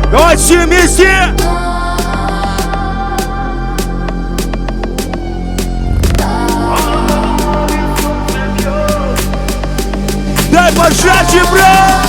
Давай все вместе! Дай пожарче, брат!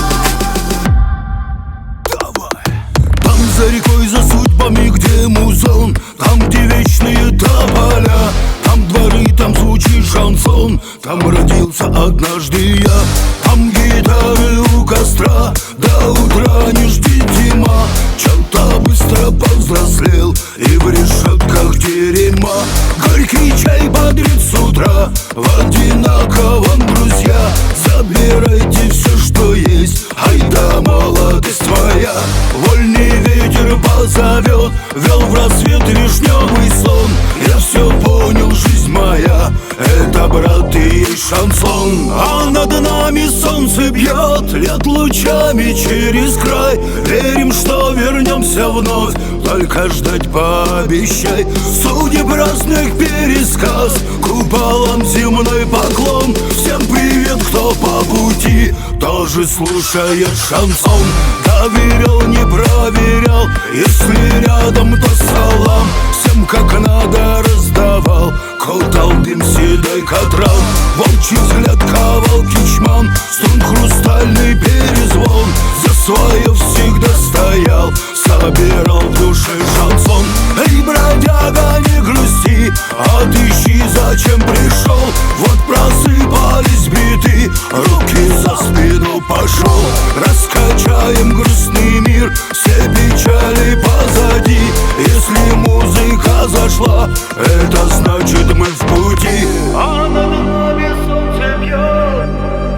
Там за рекой, за судьбами, где музон, там, где вечные тополя, там дворы, там звучит шансон, там родился однажды я. Там гитары у костра, до утра не жди зима. Чем-то быстро повзрослел и в решетках дерьма. Горький чай бодрит с утра, в одинаковом, друзья. Забирайте все, что есть, айда молодость твоя. Вольный ветер позовет, вел в рассвет вишневый сон. Я все понял, жизнь моя, это, брат, и есть шансон. А над нами солнце бьет, лет лучами через край. Верим, что вернемся вновь, только ждать пообещай. Судеб разных пересказ, куполам земной поклон. Всем привет, кто по пути тоже слушает шансон. Доверял, не проверял, если рядом, то салам. Всем как надо раздавал, колтал дым седой катран. Волчий взгляд ковал кичман, струн хрустальный перезвон. За свое всегда стоял, собирал в душе шансон. Эй, бродяга, не грусти, отыщи, зачем пришел. Вот просыпались биты, руки за спину пошел. Раскачаем грустный мир, все печали позади. Если музыка зашла, это значит мы в пути. А над нами солнце бьет,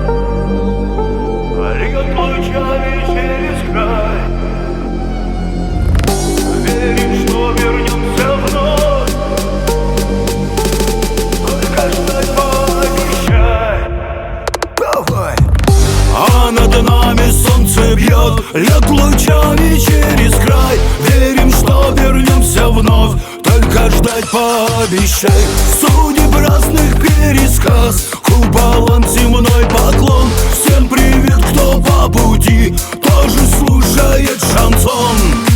льет лучами через край. Верим, что вернемся вновь, только ждать пообещай. Давай! А над нами солнце бьет, льет лучами через край. Верим, что вернемся вновь, только ждать пообещай. Судеб разных пересказ, куполам земной поклон. Всем привет, кто по пути тоже слушает шансон.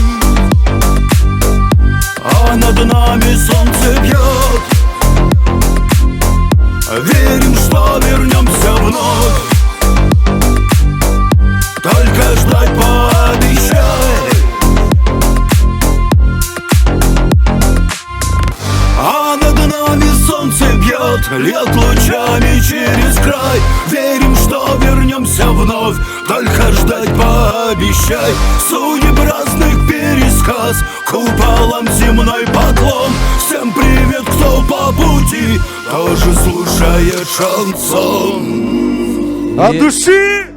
А над нами солнце бьет, верим, что вернемся вновь, только ждать пообещай. А над нами солнце бьет, льет лучами через край. Верим, что вернемся вновь, только ждать пообещай. Судеб разных пересказ, куполам земной поклон. Всем привет, кто по пути тоже слушает шансон. От души!